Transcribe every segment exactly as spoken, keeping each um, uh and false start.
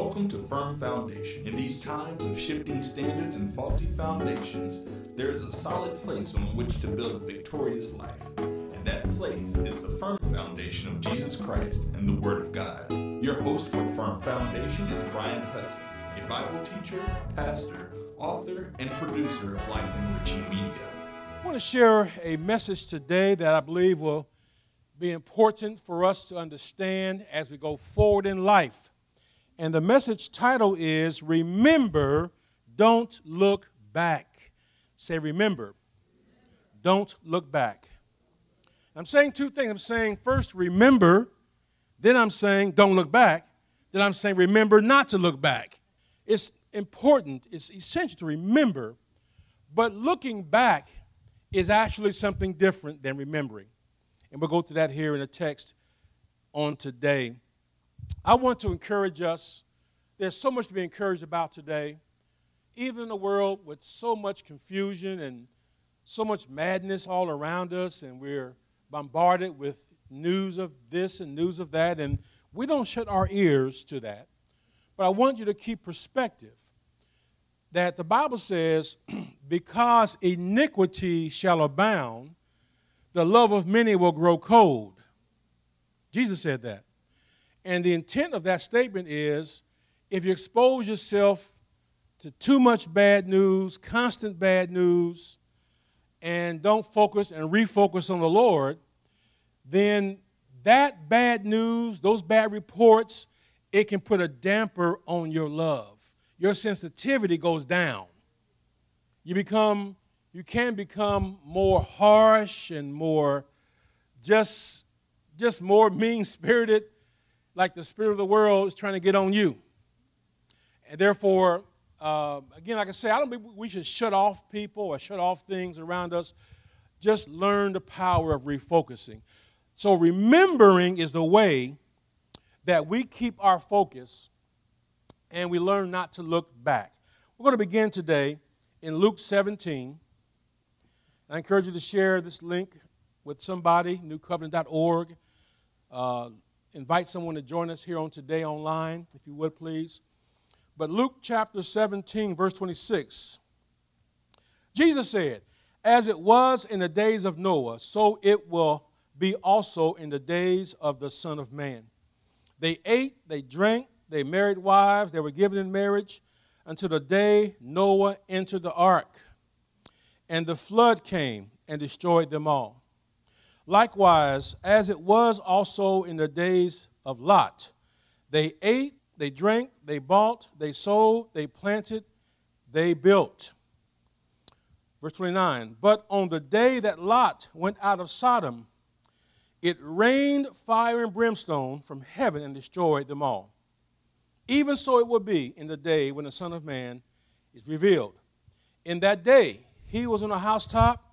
Welcome to Firm Foundation. In these times of shifting standards and faulty foundations, there is a solid place on which to build a victorious life. And that place is the firm foundation of Jesus Christ and the Word of God. Your host for Firm Foundation is Brian Hudson, a Bible teacher, pastor, author, and producer of Life Enriching Media. I want to share a message today that I believe will be important for us to understand as we go forward in life. And the message title is, Remember, Don't Look Back. Say, remember, don't look back. I'm saying two things. I'm saying, first, remember. Then I'm saying, don't look back. Then I'm saying, remember not to look back. It's important. It's essential to remember. But looking back is actually something different than remembering. And we'll go through that here in the text on today. I want to encourage us. There's so much to be encouraged about today. Even in a world with so much confusion and so much madness all around us, and we're bombarded with news of this and news of that, and we don't shut our ears to that. But I want you to keep perspective that the Bible says, because iniquity shall abound, the love of many will grow cold. Jesus said that. And the intent of that statement is, if you expose yourself to too much bad news, constant bad news, and don't focus and refocus on the Lord, then that bad news, those bad reports, it can put a damper on your love. Your sensitivity goes down. You become, you can become more harsh and more just, just more mean-spirited, like the spirit of the world is trying to get on you. And therefore, uh, again, like I say, I don't think we should shut off people or shut off things around us. Just learn the power of refocusing. So remembering is the way that we keep our focus and we learn not to look back. We're going to begin today in Luke seventeen. I encourage you to share this link with somebody, new covenant dot org. Uh, invite someone to join us here on today online, if you would, please. But Luke chapter seventeen, verse twenty-six. Jesus said, as it was in the days of Noah, so it will be also in the days of the Son of Man. They ate, they drank, they married wives, they were given in marriage until the day Noah entered the ark. And the flood came and destroyed them all. Likewise, as it was also in the days of Lot, they ate, they drank, they bought, they sold, they planted, they built. Verse twenty-nine, but on the day that Lot went out of Sodom, it rained fire and brimstone from heaven and destroyed them all. Even so it will be in the day when the Son of Man is revealed. In that day, he was on a housetop,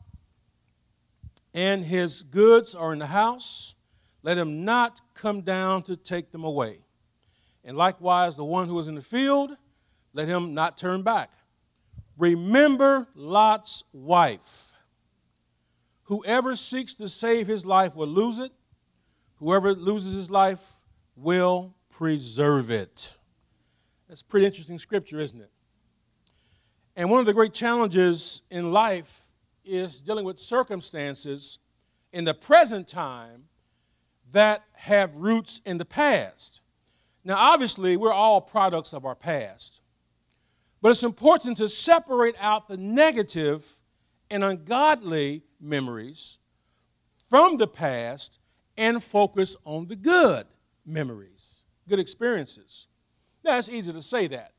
and his goods are in the house. Let him not come down to take them away. And likewise, the one who is in the field, let him not turn back. Remember Lot's wife. Whoever seeks to save his life will lose it. Whoever loses his life will preserve it. That's pretty interesting scripture, isn't it? And one of the great challenges in life is dealing with circumstances in the present time that have roots in the past. Now, obviously, we're all products of our past. But it's important to separate out the negative and ungodly memories from the past and focus on the good memories, good experiences. Now, it's easy to say that,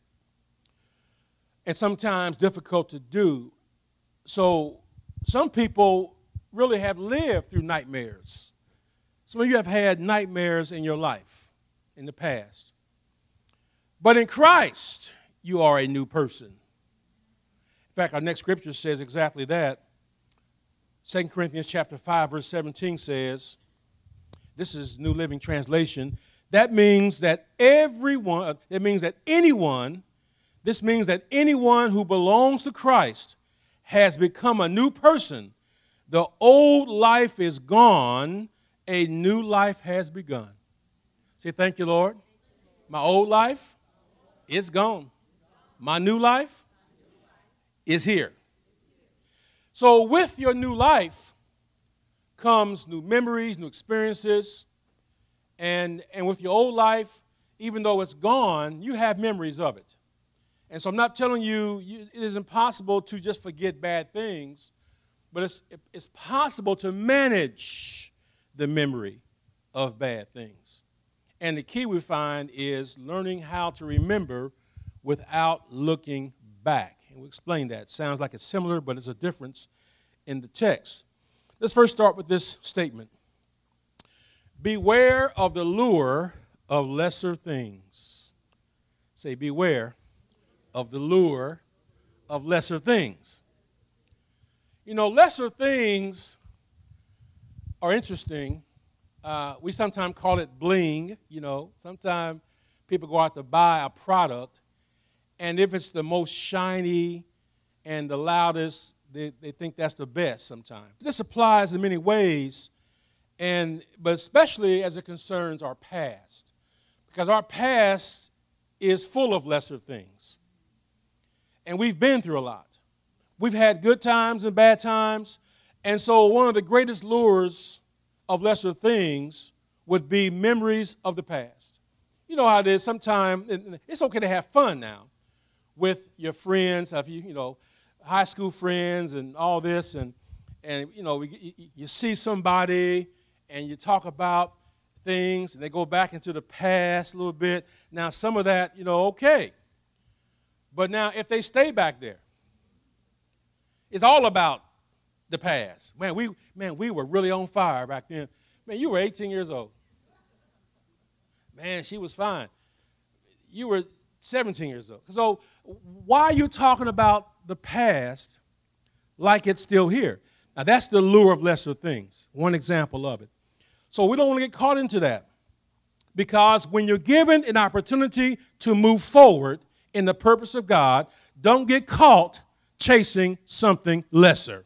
and sometimes difficult to do. So some people really have lived through nightmares. Some of you have had nightmares in your life in the past. But in Christ, you are a new person. In fact, our next scripture says exactly that. Second Corinthians chapter five, verse seventeen says, this is New Living Translation, that means that everyone, that means that anyone, this means that anyone who belongs to Christ has become a new person. The old life is gone, a new life has begun. Say, thank you, Lord. My old life It's gone. My new life is here. So with your new life comes new memories, new experiences, and, and with your old life, even though it's gone, you have memories of it. And so I'm not telling you, you it is impossible to just forget bad things, but it's, it's possible to manage the memory of bad things. And the key we find is learning how to remember without looking back. And we'll explain that. Sounds like it's similar, but it's a difference in the text. Let's first start with this statement. Beware of the lure of lesser things. Say, beware of the lure of lesser things. You know, lesser things are interesting. Uh, we sometimes call it bling, you know. Sometimes people go out to buy a product, and if it's the most shiny and the loudest, they, they think that's the best sometimes. This applies in many ways, and but especially as it concerns our past, because our past is full of lesser things. And we've been through a lot. We've had good times and bad times, and so one of the greatest lures of lesser things would be memories of the past. You know how it is. Sometimes it's okay to have fun now with your friends, have you, you know, high school friends and all this, and and you know you, you see somebody and you talk about things, and they go back into the past a little bit. Now some of that, you know, okay, but now if they stay back there, it's all about the past. Man, we man, we were really on fire back then. Man, you were eighteen years old. Man, she was fine. You were seventeen years old. So why are you talking about the past like it's still here? Now, that's the lure of lesser things. One example of it. So we don't want to get caught into that, because when you're given an opportunity to move forward in the purpose of God, don't get caught chasing something lesser.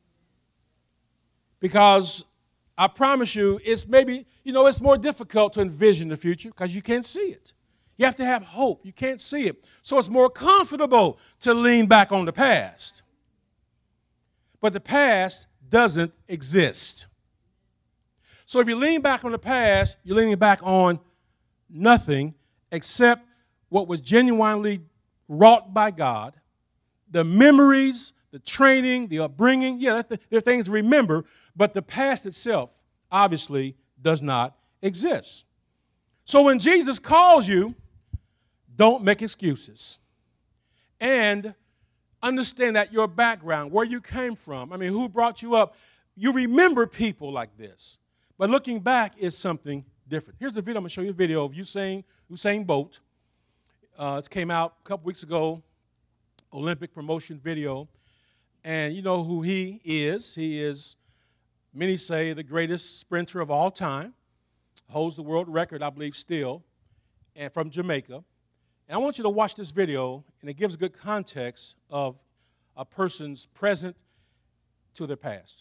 Because I promise you, it's maybe, you know, it's more difficult to envision the future because you can't see it. You have to have hope. You can't see it. So it's more comfortable to lean back on the past. But the past doesn't exist. So if you lean back on the past, you're leaning back on nothing except what was genuinely wrought by God, the memories, the training, the upbringing. Yeah, there are things to remember, but the past itself obviously does not exist. So when Jesus calls you, don't make excuses. And understand that your background, where you came from, I mean, who brought you up, you remember people like this. But looking back is something different. Here's the video. I'm going to show you a video of Usain, Usain Bolt. Uh, it came out a couple weeks ago, Olympic promotion video. And you know who he is. He is, many say, the greatest sprinter of all time. Holds the world record, I believe, still, and from Jamaica. And I want you to watch this video, and it gives good context of a person's present to their past.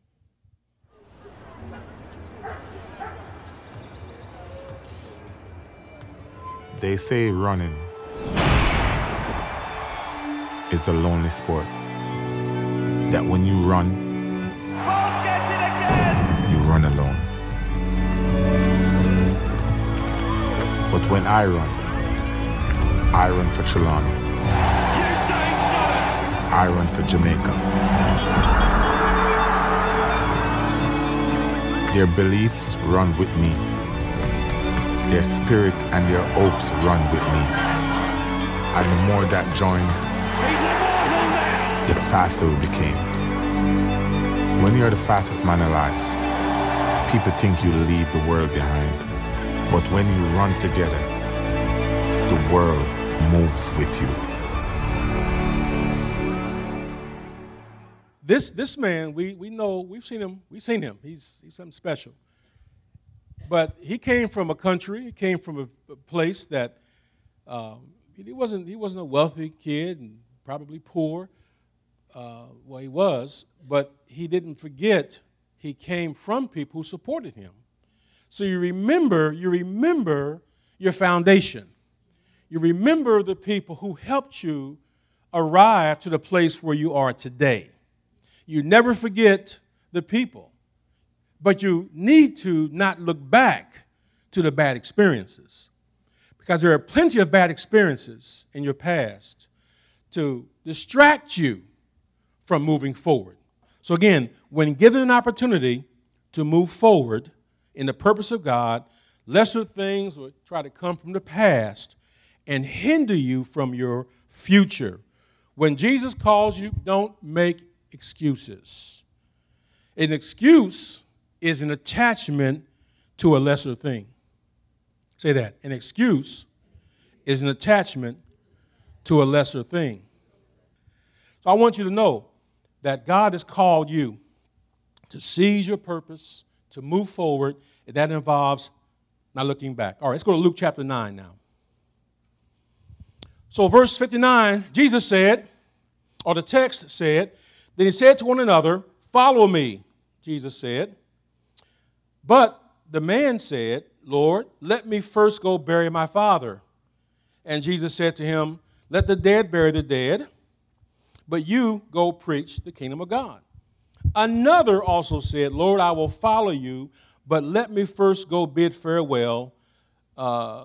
They say running is a lonely sport. That when you run, Bolt gets it again! you run alone. But when I run, I run for Trelawney. Usain's done it! I run for Jamaica. Their beliefs run with me. Their spirit and their hopes run with me. And the more that joined, He's immortal now! the faster we became. When you're the fastest man alive, people think you leave the world behind. But when you run together, the world moves with you. This this man, we we know, we've seen him, we've seen him. He's he's something special. But he came from a country, he came from a, a place that um, he wasn't he wasn't a wealthy kid and probably poor. Uh, well, he was, but he didn't forget he came from people who supported him. So you remember, you remember your foundation. You remember the people who helped you arrive to the place where you are today. You never forget the people, but you need to not look back to the bad experiences, because there are plenty of bad experiences in your past to distract you from moving forward. So again, when given an opportunity to move forward in the purpose of God, lesser things will try to come from the past and hinder you from your future. When Jesus calls you, don't make excuses. An excuse is an attachment to a lesser thing. Say that. An excuse is an attachment to a lesser thing. So I want you to know that God has called you to seize your purpose, to move forward, and that involves not looking back. All right, let's go to Luke chapter nine now. So verse fifty-nine, Jesus said, or the text said, then he said to one another, follow me, Jesus said. But the man said, Lord, let me first go bury my father. And Jesus said to him, let the dead bury the dead, but you go preach the kingdom of God. Another also said, Lord, I will follow you, but let me first go bid farewell, uh,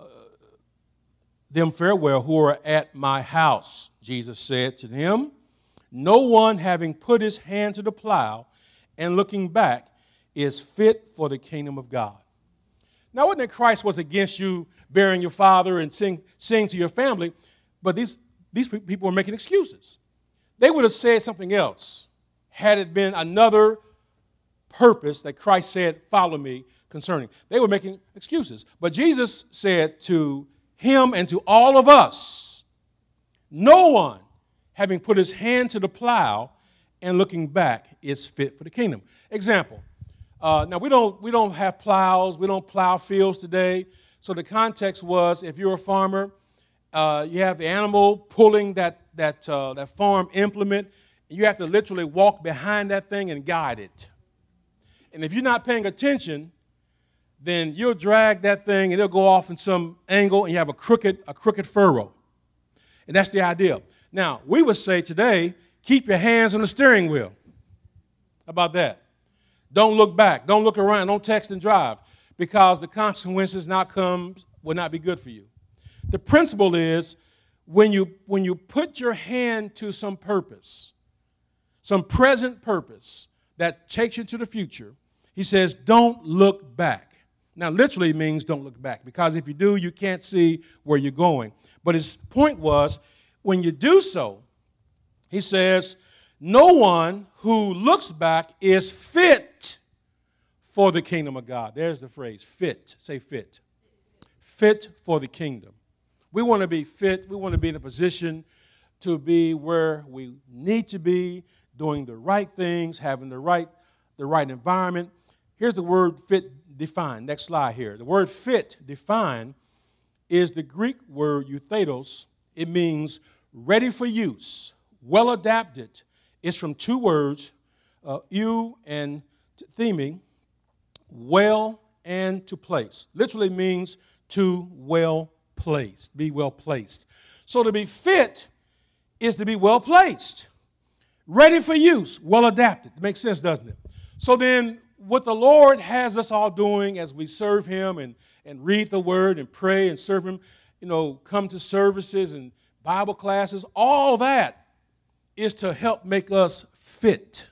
them farewell who are at my house. Jesus said to him, no one having put his hand to the plow and looking back is fit for the kingdom of God. Now, wasn't it Christ was against you burying your father and sing, sing to your family, but these, these people were making excuses. They would have said something else had it been another purpose that Christ said, follow me, concerning. They were making excuses. But Jesus said to him and to all of us, no one having put his hand to the plow and looking back is fit for the kingdom. Example. Uh, now, we don't, we don't have plows. We don't plow fields today. So the context was, if you're a farmer, uh, you have the animal pulling that, that, uh, that farm implement. And you have to literally walk behind that thing and guide it. And if you're not paying attention, then you'll drag that thing and it'll go off in some angle and you have a crooked, a crooked furrow. And that's the idea. Now, we would say today, keep your hands on the steering wheel. How about that? Don't look back. Don't look around. Don't text and drive, because the consequences and outcomes will not be good for you. The principle is when you, when you put your hand to some purpose, some present purpose that takes you to the future, he says, don't look back. Now, literally means don't look back, because if you do, you can't see where you're going. But his point was, when you do so, he says, no one who looks back is fit for the kingdom of God. There's the phrase, fit. Say fit. Fit for the kingdom. We want to be fit. We want to be in a position to be where we need to be, doing the right things, having the right, the right environment. Here's the word fit defined. Next slide here. The word fit defined is the Greek word euthetos. It means ready for use, well adapted. It's from two words, uh, eu and theme, well and to place. Literally means to well placed, be well placed. So to be fit is to be well placed, ready for use, well adapted. It makes sense, doesn't it? So then what the Lord has us all doing as we serve him and, and read the word and pray and serve him, you know, come to services and Bible classes, all that is to help make us fit.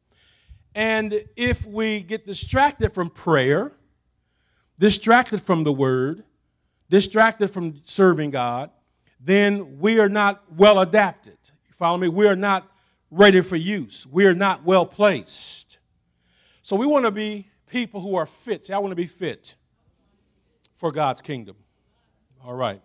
And if we get distracted from prayer, distracted from the word, distracted from serving God, then we are not well adapted. You follow me? We are not ready for use. We are not well placed. So we want to be people who are fit. Say, I want to be fit for God's kingdom. All right.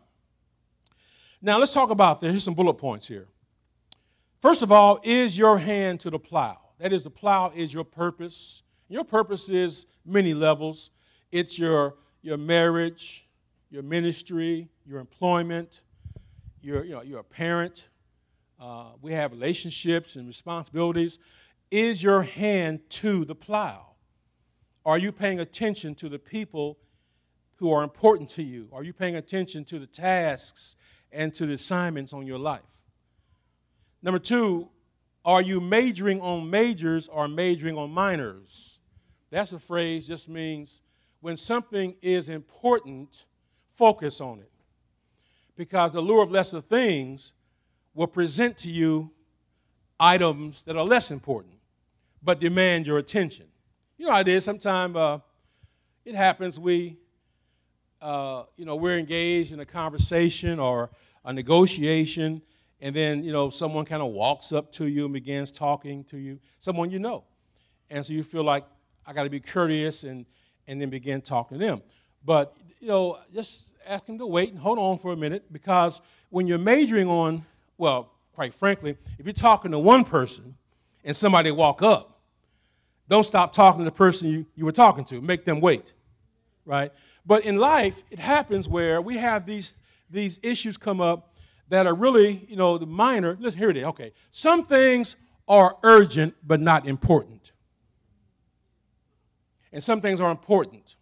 Now let's talk about this. Here's some bullet points here. First of all, is your hand to the plow. That is, the plow is your purpose. Your purpose is many levels. It's your, your marriage, your ministry, your employment. You're, you know, you're a parent. Uh, we have relationships and responsibilities. Is your hand to the plow? Are you paying attention to the people who are important to you? Are you paying attention to the tasks and to the assignments on your life. Number two, are you majoring on majors or majoring on minors? That's a phrase, just means when something is important, focus on it. Because the lure of lesser things will present to you items that are less important, but demand your attention. You know how it is. Sometimes uh, it happens. We, uh, you know, we're engaged in a conversation or a negotiation, and then, you know, someone kind of walks up to you and begins talking to you, someone you know. And so you feel like, I got to be courteous and, and then begin talking to them. But, you know, just ask them to wait and hold on for a minute, because when you're majoring on, well, quite frankly, if you're talking to one person and somebody walk up, don't stop talking to the person you, you were talking to. Make them wait, right? But in life, it happens where we have these, these issues come up that are really, you know, the minor. Listen, here it is. Okay. Some things are urgent but not important. And some things are important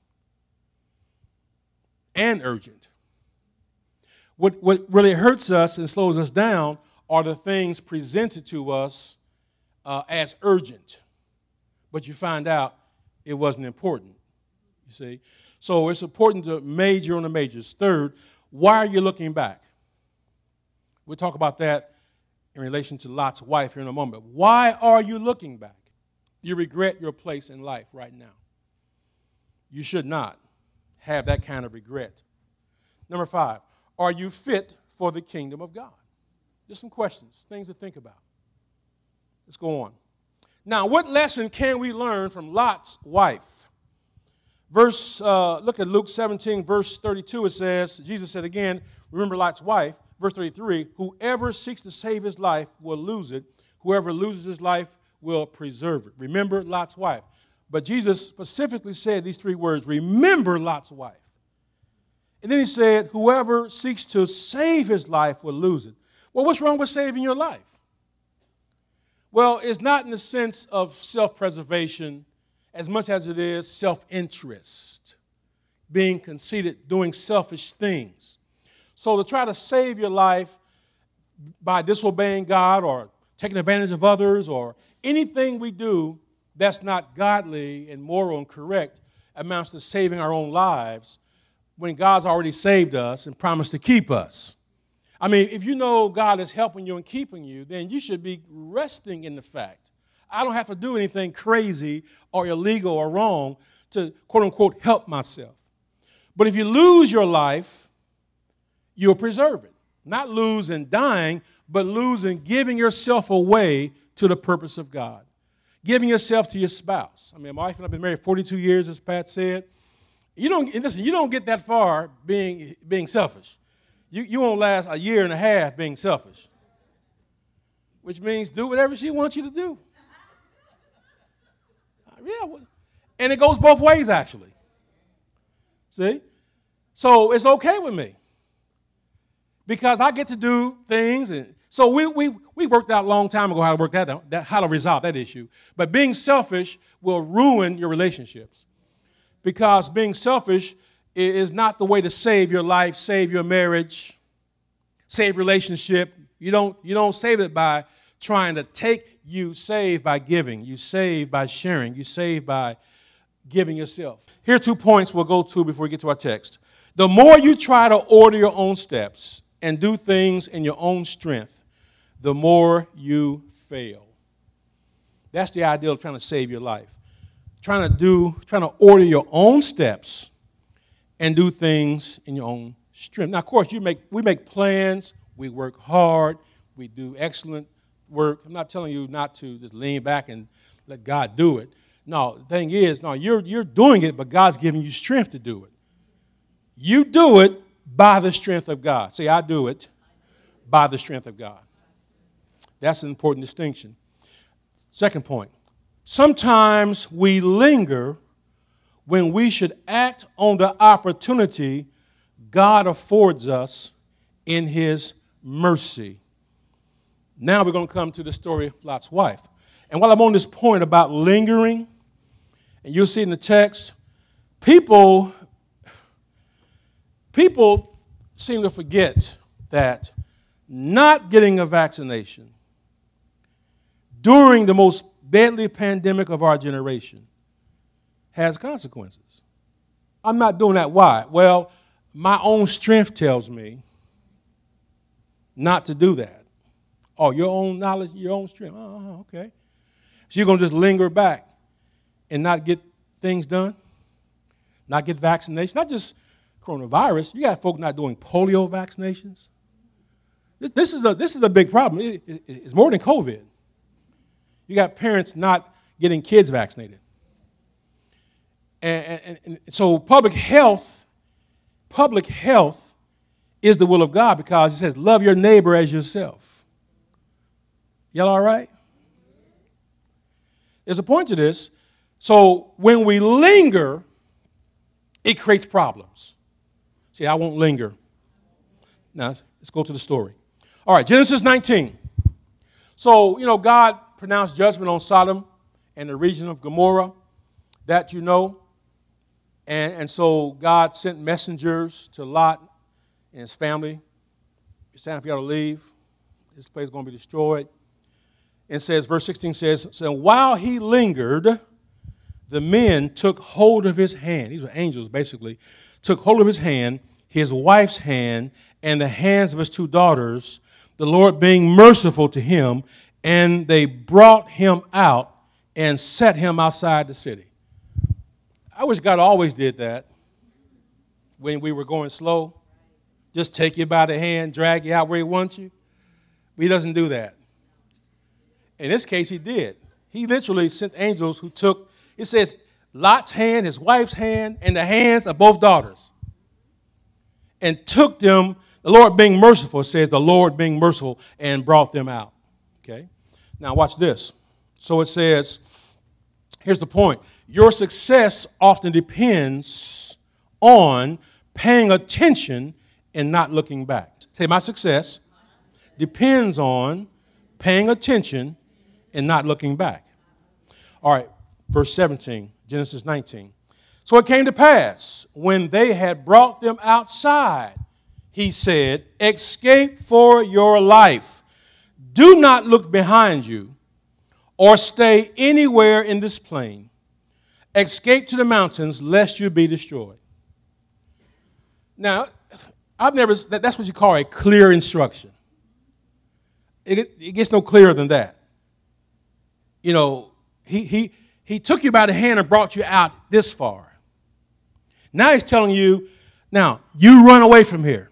and urgent. What, what really hurts us and slows us down are the things presented to us uh, as urgent. But you find out it wasn't important, you see. So it's important to major on the majors. Third, why are you looking back? We'll talk about that in relation to Lot's wife here in a moment. Why are you looking back? You regret your place in life right now. You should not have that kind of regret. Number five, are you fit for the kingdom of God? Just some questions, things to think about. Let's go on. Now, what lesson can we learn from Lot's wife? Verse, uh, look at Luke seventeen, verse thirty-two. It says, Jesus said again, remember Lot's wife. Verse thirty-three, whoever seeks to save his life will lose it. Whoever loses his life will preserve it. Remember Lot's wife. But Jesus specifically said these three words, remember Lot's wife. And then he said, whoever seeks to save his life will lose it. Well, what's wrong with saving your life? Well, it's not in the sense of self-preservation as much as it is self-interest, being conceited, doing selfish things. So to try to save your life by disobeying God or taking advantage of others or anything we do that's not godly and moral and correct amounts to saving our own lives when God's already saved us and promised to keep us. I mean, if you know God is helping you and keeping you, then you should be resting in the fact. I don't have to do anything crazy or illegal or wrong to, quote unquote, help myself. But if you lose your life, you'll preserve it. Not lose in dying, but lose in giving yourself away to the purpose of God. Giving yourself to your spouse. I mean, my wife and I have been married forty-two years, as Pat said. You don't, listen, you don't get that far being, being selfish. You, you won't last a year and a half being selfish. Which means do whatever she wants you to do. Yeah, and it goes both ways, actually. See? So it's okay with me. Because I get to do things. And so we we we worked out a long time ago how to work that out, that, how to resolve that issue. But being selfish will ruin your relationships. Because being selfish is not the way to save your life, save your marriage, save relationship. You don't, you don't save it by trying to take. You save by giving. You save by sharing. You save by giving yourself. Here are two points we'll go to before we get to our text. The more you try to order your own steps and do things in your own strength, the more you fail. That's the ideal of trying to save your life. Trying to do, trying to order your own steps and do things in your own strength. Now, of course, you make we make plans, we work hard, we do excellent work. I'm not telling you not to just lean back and let God do it. No, the thing is, no, you're you're doing it, but God's giving you strength to do it. You do it by the strength of God. Say, I do it by the strength of God. That's an important distinction. Second point. Sometimes we linger when we should act on the opportunity God affords us in His mercy. Now we're going to come to the story of Lot's wife. And while I'm on this point about lingering, and you'll see in the text, people, people seem to forget that not getting a vaccination during the most deadly pandemic of our generation has consequences. I'm not doing that. Why? Well, my own strength tells me not to do that. Oh, your own knowledge, your own strength. Oh, okay. So you're going to just linger back and not get things done? Not get vaccinations? Not just coronavirus. You got folk not doing polio vaccinations. This, this, is, a, this is a big problem. It, it, it's more than COVID. You got parents not getting kids vaccinated. And, and, and so public health, public health is the will of God because it says, love your neighbor as yourself. Y'all all right? There's a point to this. So when we linger, it creates problems. See, I won't linger. Now, let's go to the story. All right, Genesis nineteen. So, you know, God pronounced judgment on Sodom and the region of Gomorrah, that you know. And, and so God sent messengers to Lot and his family. It's time for y'all to leave. This place is going to be destroyed. And it says, verse sixteen says, so while he lingered, the men took hold of his hand. These were angels, basically. Took hold of his hand, his wife's hand, and the hands of his two daughters, the Lord being merciful to him, and they brought him out and set him outside the city. I wish God always did that when we were going slow. Just take you by the hand, drag you out where he wants you. But he doesn't do that. In this case, he did. He literally sent angels who took, it says, Lot's hand, his wife's hand, and the hands of both daughters. And took them, the Lord being merciful, it says, the Lord being merciful, and brought them out. Okay? Now watch this. So it says, here's the point. Your success often depends on paying attention and not looking back. Say, my success depends on paying attention and not looking back. All right, verse seventeen, Genesis nineteen. So it came to pass, when they had brought them outside, he said, escape for your life. Do not look behind you or stay anywhere in this plain. Escape to the mountains, lest you be destroyed. Now, I've never, that's what you call a clear instruction. It, it gets no clearer than that. You know, he, he, he took you by the hand and brought you out this far. Now he's telling you, now, you run away from here.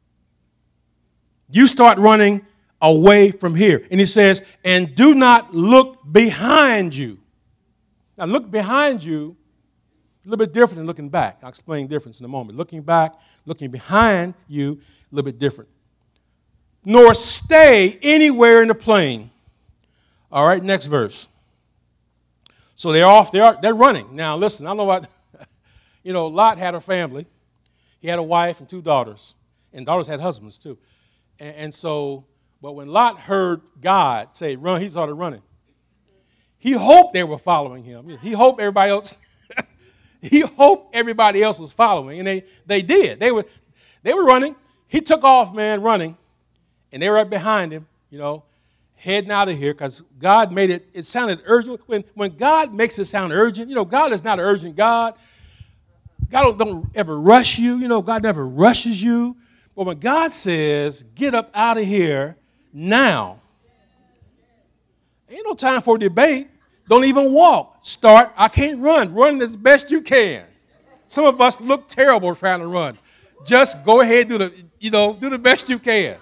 You start running away from here. And he says, and do not look behind you. Now, look behind you, a little bit different than looking back. I'll explain the difference in a moment. Looking back, looking behind you, a little bit different. Nor stay anywhere in the plain. All right, next verse. So they're off, they're, they're running. Now, listen, I don't know what, you know, Lot had a family. He had a wife and two daughters. And daughters had husbands, too. And, and so, but when Lot heard God say, run, he started running. He hoped they were following him. He hoped everybody else, he hoped everybody else was following. And they, they did. They were, they were running. He took off, man, running. And they were right behind him, you know, heading out of here because God made it, it sounded urgent. When, when God makes it sound urgent, you know, God is not an urgent God. God don't, don't ever rush you. You know, God never rushes you. But when God says, get up out of here now, ain't no time for debate. Don't even walk. Start. I can't run. Run as best you can. Some of us look terrible trying to run. Just go ahead, do the, you know, do the best you can.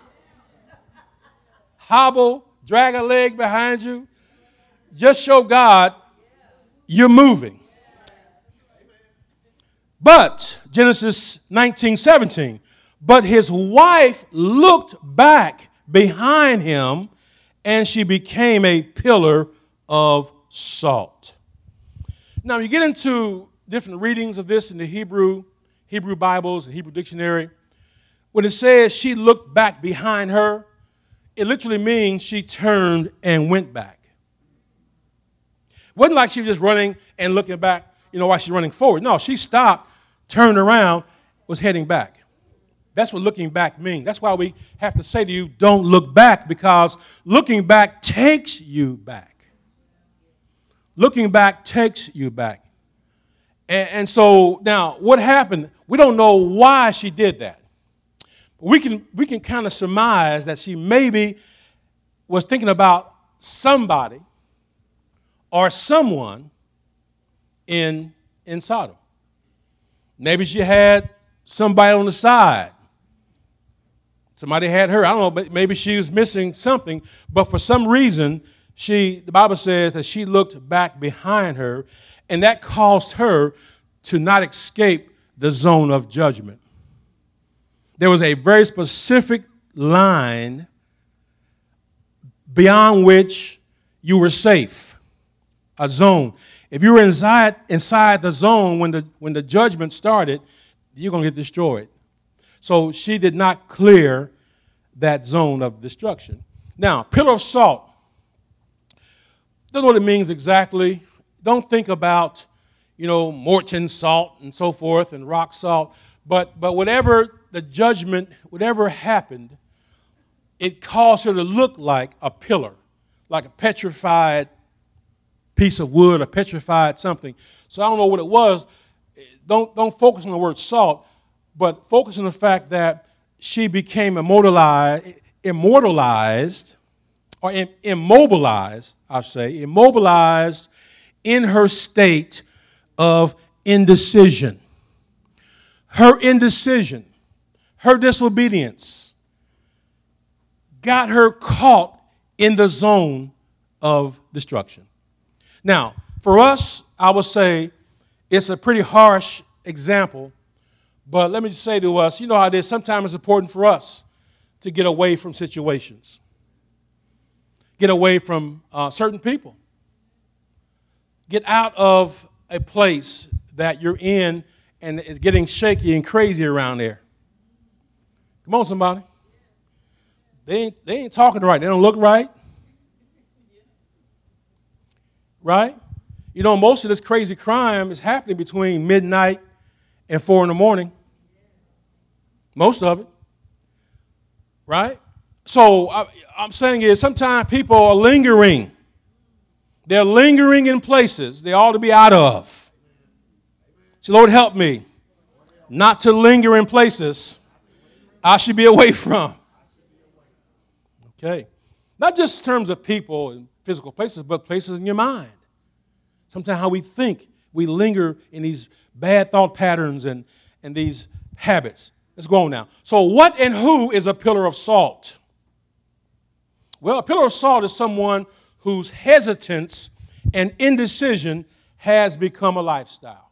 Hobble, drag a leg behind you. Just show God you're moving. But, Genesis nineteen seventeen, but his wife looked back behind him, and she became a pillar of salt. Now, you get into different readings of this in the Hebrew, Hebrew Bibles and Hebrew dictionary. When it says she looked back behind her, it literally means she turned and went back. It wasn't like she was just running and looking back, you know, while she's running forward. No, she stopped, turned around, was heading back. That's what looking back means. That's why we have to say to you, don't look back, because looking back takes you back. Looking back takes you back. And, and so now what happened? We don't know why she did that. We can, we can kind of surmise that she maybe was thinking about somebody or someone in, in Sodom. Maybe she had somebody on the side. Somebody had her. I don't know, but maybe she was missing something. But for some reason, she, the Bible says that she looked back behind her, and that caused her to not escape the zone of judgment. There was a very specific line beyond which you were safe, a zone. If you were inside, inside the zone when the, when the judgment started, you're going to get destroyed. So she did not clear that zone of destruction. Now, pillar of salt. Don't know what it means exactly. Don't think about, you know, Morton salt and so forth and rock salt. But, but whatever the judgment, whatever happened, it caused her to look like a pillar, like a petrified piece of wood, a petrified something. So I don't know what it was. Don't, don't focus on the word salt, but focus on the fact that she became immortalized, immortalized or immobilized, I say, immobilized in her state of indecision. Her indecision, her disobedience got her caught in the zone of destruction. Now, for us, I would say it's a pretty harsh example, but let me just say to us, you know how it is, sometimes it's important for us to get away from situations, get away from uh, certain people, get out of a place that you're in and it's getting shaky and crazy around there. Come on, somebody. They ain't, they ain't talking right. They don't look right. Right? You know, most of this crazy crime is happening between midnight and four in the morning. Most of it. Right? So I, I'm saying is sometimes people are lingering. They're lingering in places they ought to be out of. So Lord, help me not to linger in places I should be away from. Okay. Not just in terms of people and physical places, but places in your mind. Sometimes how we think, we linger in these bad thought patterns and, and these habits. Let's go on now. So what and who is a pillar of salt? Well, a pillar of salt is someone whose hesitance and indecision has become a lifestyle.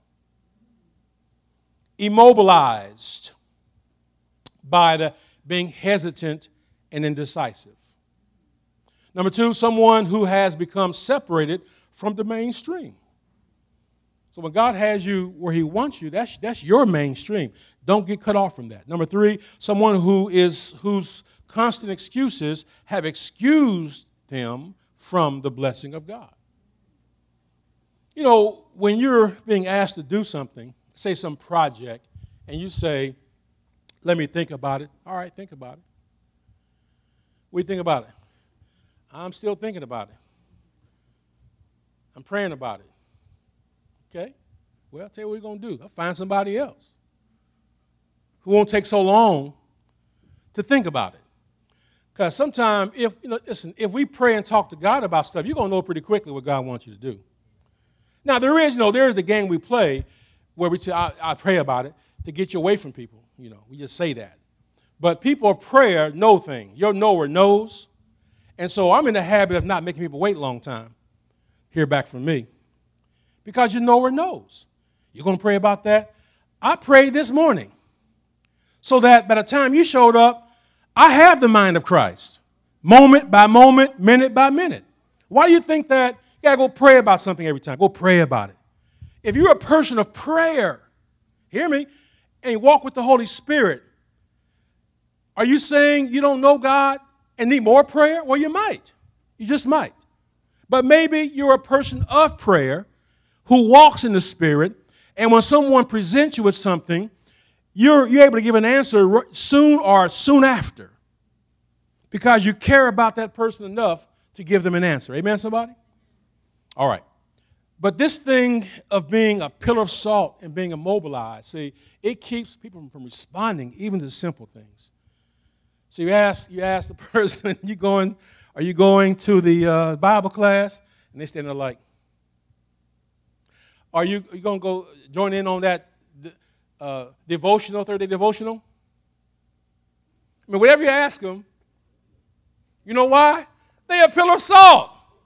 Immobilized by the being hesitant and indecisive. Number two, someone who has become separated from the mainstream. So when God has you where he wants you, that's, that's your mainstream. Don't get cut off from that. Number three, someone who is whose constant excuses have excused them from the blessing of God. You know, when you're being asked to do something, say some project, and you say, let me think about it. All right, think about it. What do you think about it? I'm still thinking about it. I'm praying about it. Okay? Well, I'll tell you what we're going to do. I'll find somebody else who won't take so long to think about it. Because sometimes, if you know, listen, if we pray and talk to God about stuff, you're going to know pretty quickly what God wants you to do. Now, there is, you know, there is the game we play where we say, I, I pray about it to get you away from people. You know, we just say that. But people of prayer know things. Your knower knows. And so I'm in the habit of not making people wait a long time. Hear back from me. Because your knower knows. You're going to pray about that? I prayed this morning so that by the time you showed up, I have the mind of Christ. Moment by moment, minute by minute. Why do you think that you got to go pray about something every time? Go pray about it. If you're a person of prayer, hear me, and you walk with the Holy Spirit, are you saying you don't know God and need more prayer? Well, you might. You just might. But maybe you're a person of prayer who walks in the Spirit, and when someone presents you with something, you're, you're able to give an answer soon or soon after because you care about that person enough to give them an answer. Amen, somebody? All right. But this thing of being a pillar of salt and being immobilized, see, it keeps people from responding even to simple things. So you ask, you ask the person, you going, are you going to the uh, Bible class? And they stand there like, are you, are you going to go join in on that uh, devotional, thirty-day devotional? I mean, whatever you ask them, you know why? They're a pillar of salt.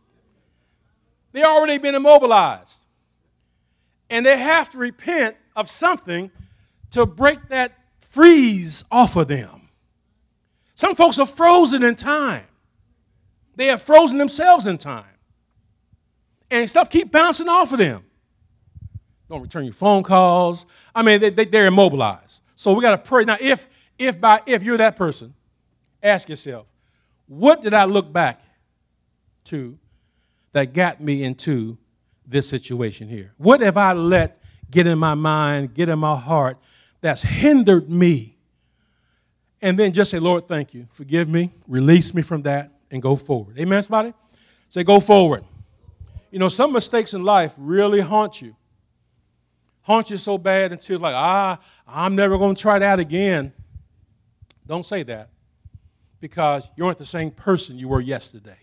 They already been immobilized. And they have to repent of something to break that freeze off of them. Some folks are frozen in time. They have frozen themselves in time. And stuff keep bouncing off of them. Don't return your phone calls. I mean, they, they, they're immobilized. So we got to pray. Now, if, if, by, if you're that person, ask yourself, what did I look back to that got me into this situation here? What have I let get in my mind, get in my heart that's hindered me? And then just say, Lord, thank you. Forgive me. Release me from that and go forward. Amen, somebody? Say, go forward. You know, some mistakes in life really haunt you. Haunt you so bad until it's like, ah, I'm never going to try that again. Don't say that because you aren't the same person you were yesterday.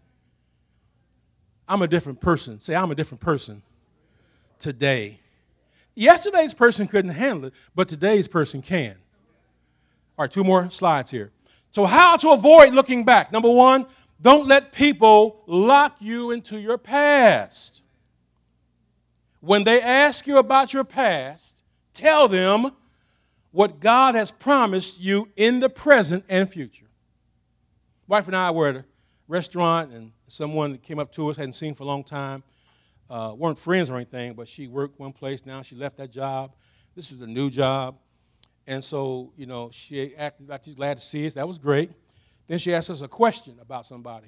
I'm a different person. Say, I'm a different person today. Yesterday's person couldn't handle it, but today's person can. All right, two more slides here. So how to avoid looking back. Number one, don't let people lock you into your past. When they ask you about your past, tell them what God has promised you in the present and future. Wife and I were at a restaurant, and someone that came up to us, hadn't seen for a long time, uh, weren't friends or anything, but she worked one place. Now she left that job. This was a new job. And so, you know, she acted like she's glad to see us. That was great. Then she asked us a question about somebody.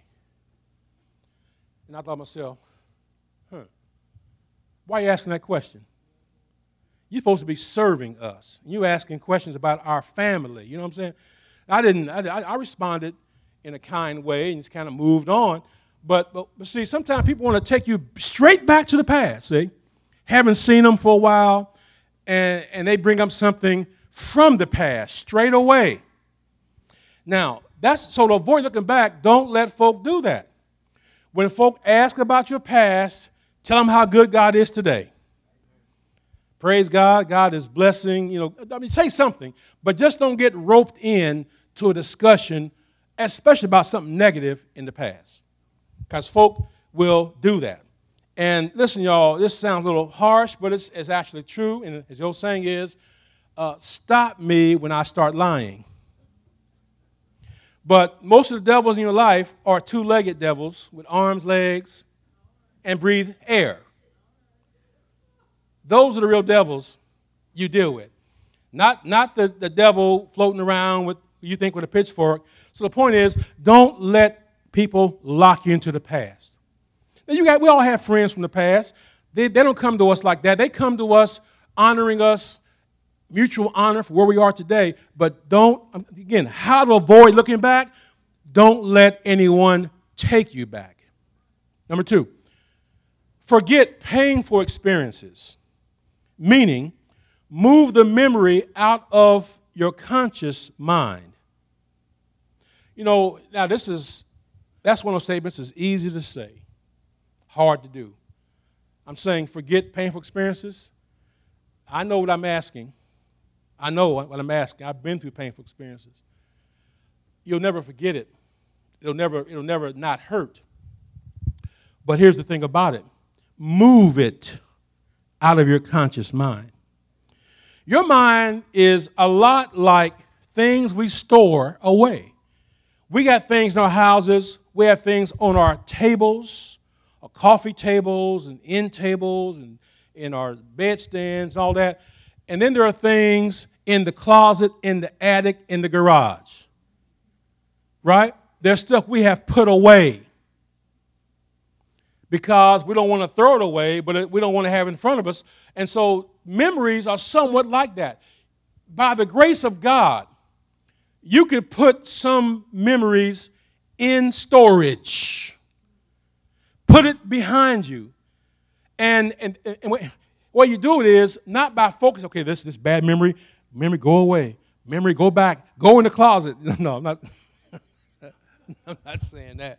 And I thought to myself, huh, why are you asking that question? You're supposed to be serving us. You're asking questions about our family. You know what I'm saying? I didn't, I, I responded in a kind way and just kind of moved on. But, but, but see, sometimes people want to take you straight back to the past, see? Haven't seen them for a while, and, and they bring up something from the past straight away. Now, that's so to avoid looking back, don't let folk do that. When folk ask about your past, tell them how good God is today. Praise God. God is blessing. You know, I mean, say something, but just don't get roped in to a discussion, especially about something negative in the past, because folk will do that. And listen, y'all, this sounds a little harsh, but it's, it's actually true. And as the old saying is, uh, stop me when I start lying. But most of the devils in your life are two-legged devils with arms, legs, and breathe air. Those are the real devils you deal with. Not, not the, the devil floating around with, you think, with a pitchfork. So the point is, don't let people lock you into the past. Now you got, we all have friends from the past. They, they don't come to us like that. They come to us honoring us, mutual honor for where we are today. But don't, again, how to avoid looking back, don't let anyone take you back. Number two, forget painful experiences, meaning move the memory out of your conscious mind. You know, now this is, that's one of those statements that's easy to say, hard to do. I'm saying forget painful experiences. I know what I'm asking. I know what I'm asking. I've been through painful experiences. You'll never forget it. It'll never, it'll never not hurt. But here's the thing about it. Move it out of your conscious mind. Your mind is a lot like things we store away. We got things in our houses. We have things on our tables, our coffee tables and end tables and in our bedstands and all that. And then there are things in the closet, in the attic, in the garage. Right? There's stuff we have put away because we don't want to throw it away, but we don't want to have it in front of us. And so memories are somewhat like that. by the grace of God, you can put some memories in storage. Put it behind you. And, and, and what you do it is not by focus, okay, this this bad memory, memory go away. Memory go back, go in the closet. No, I'm not, I'm not saying that.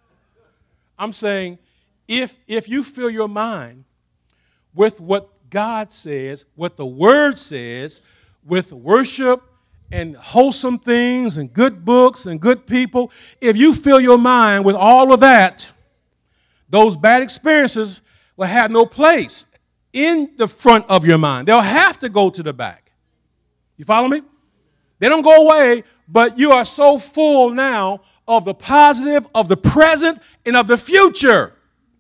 I'm saying if if you fill your mind with what God says, what the Word says, with worship and wholesome things and good books and good people, if you fill your mind with all of that, those bad experiences will have no place in the front of your mind. They'll have to go to the back. You follow me? They don't go away, but you are so full now of the positive, of the present, and of the future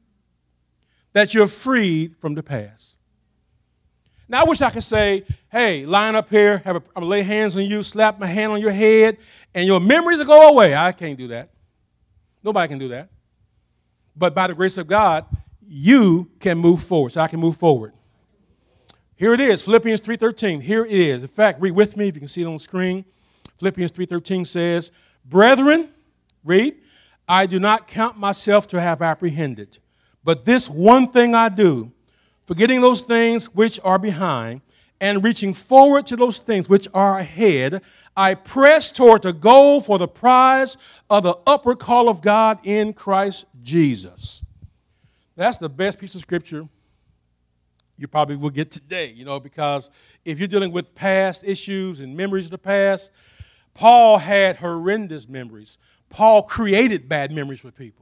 that you're freed from the past. Now, I wish I could say, hey, line up here, have a, I'm gonna lay hands on you, slap my hand on your head, and your memories will go away. I can't do that. Nobody can do that. But by the grace of God, you can move forward. So I can move forward. Here it is, Philippians three thirteen. Here it is. In fact, read with me if you can see it on the screen. Philippians three thirteen says, brethren, read, I do not count myself to have apprehended, but this one thing I do, forgetting those things which are behind and reaching forward to those things which are ahead, I press toward the goal for the prize of the upward call of God in Christ Jesus. That's the best piece of scripture you probably will get today, you know, because if you're dealing with past issues and memories of the past, Paul had horrendous memories. Paul created bad memories for people.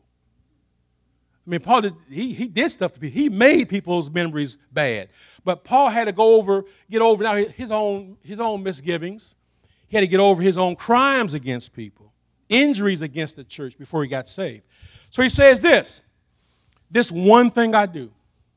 I mean, Paul did, he, he did stuff to people. He made people's memories bad. But Paul had to go over, get over now his own, his own misgivings. He had to get over his own crimes against people, injuries against the church before he got saved. So he says this, this one thing I do,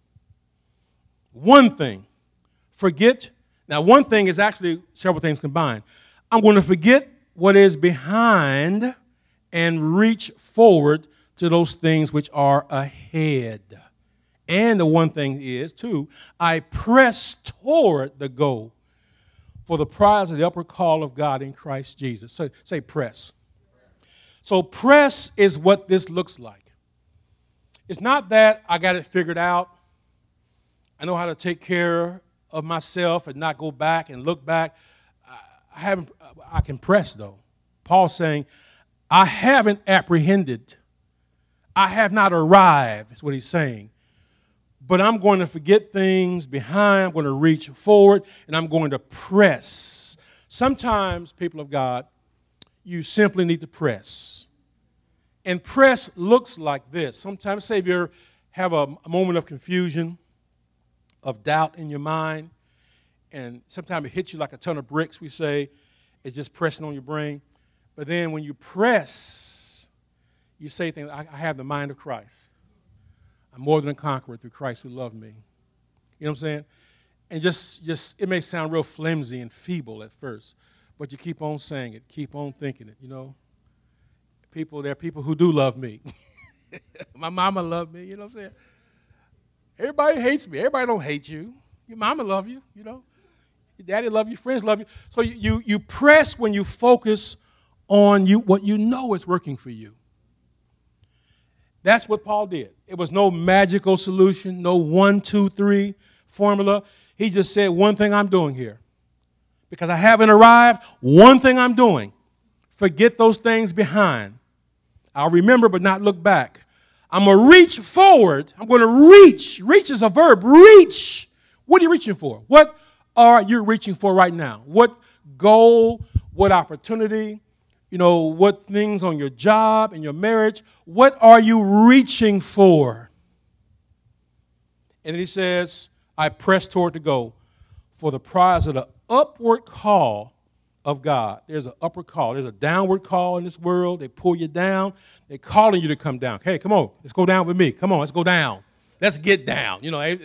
one thing, forget. Now, one thing is actually several things combined. I'm going to forget what is behind and reach forward to those things which are ahead. And the one thing is, too, I press toward the goal for the prize of the upward call of God in Christ Jesus. So say press. So press is what this looks like. It's not that I got it figured out. I know how to take care of myself and not go back and look back. I haven't. I can press, though. Paul's saying, I haven't apprehended. I have not arrived, is what he's saying. But I'm going to forget things behind. I'm going to reach forward, and I'm going to press. Sometimes, people of God, you simply need to press. And press looks like this. Sometimes, say if you have a, a moment of confusion, of doubt in your mind, and sometimes it hits you like a ton of bricks, we say, it's just pressing on your brain. But then when you press, you say things, I, I have the mind of Christ. I'm more than a conqueror through Christ who loved me. You know what I'm saying? And just, just it may sound real flimsy and feeble at first, but you keep on saying it, keep on thinking it, you know. People, there are people who do love me. My mama loved me, you know what I'm saying? Everybody hates me. Everybody don't hate you. Your mama love you, you know. Your daddy love you. Friends love you. So you, you, you press when you focus on you what you know is working for you. That's what Paul did. It was no magical solution, no one, two, three formula. He just said, one thing I'm doing here. Because I haven't arrived, one thing I'm doing. Forget those things behind. I'll remember but not look back. I'm going to reach forward. I'm going to reach. Reach is a verb. Reach. What are you reaching for? What are you reaching for right now? What goal, what opportunity, you know, what things on your job and your marriage, what are you reaching for? And then he says, I press toward the goal for the prize of the upward call of God. There's an upward call. There's a downward call in this world. They pull you down. They're calling you to come down. Hey, come on. Let's go down with me. Come on, let's go down. Let's get down. You know.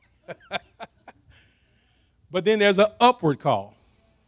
But then there's an upward call.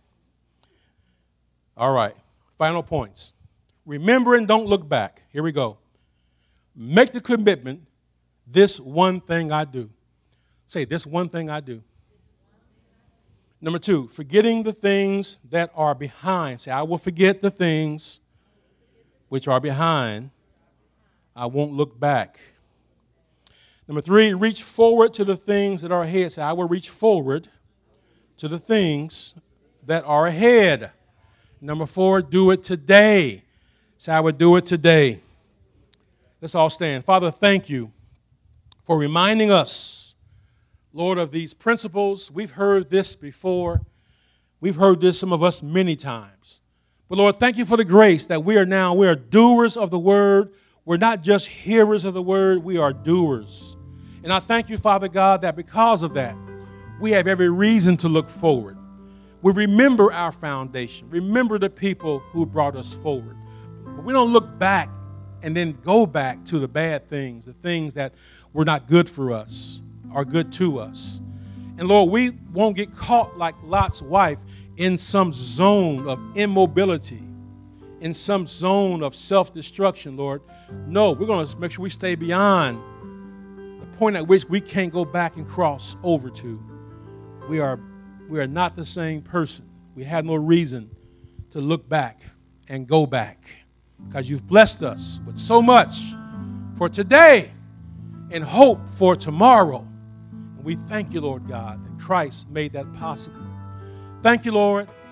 All right. Final points. Remember and don't look back. Here we go. Make the commitment, this one thing I do. Say, this one thing I do. Number two, forgetting the things that are behind. Say, I will forget the things which are behind. I won't look back. Number three, reach forward to the things that are ahead. Say, I will reach forward to the things that are ahead. Number four, do it today. Say, I will do it today. Let's all stand. Father, thank you for reminding us, Lord, of these principles. We've heard this before. We've heard this, some of us, many times. But Lord, thank you for the grace that we are now, we are doers of the word. We're not just hearers of the word, we are doers. And I thank you, Father God, that because of that, we have every reason to look forward. We remember our foundation. Remember the people who brought us forward. But we don't look back and then go back to the bad things, the things that were not good for us, are good to us. And Lord, we won't get caught like Lot's wife in some zone of immobility, in some zone of self-destruction, Lord. No, we're going to make sure we stay beyond the point at which we can't go back and cross over to. We are, we are not the same person. We have no reason to look back and go back because you've blessed us with so much for today and hope for tomorrow. And we thank you, Lord God, that Christ made that possible. Thank you, Lord.